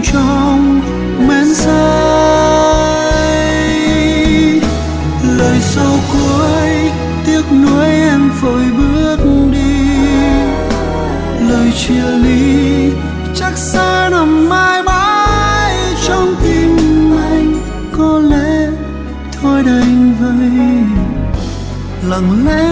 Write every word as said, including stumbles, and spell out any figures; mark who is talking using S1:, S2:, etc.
S1: trong men say. Lời sau cuối tiếc nuối em vội bước đi, lời chia ly chắc sẽ nằm mãi mãi trong tim anh. Có lẽ thôi đành vậy, lặng lẽ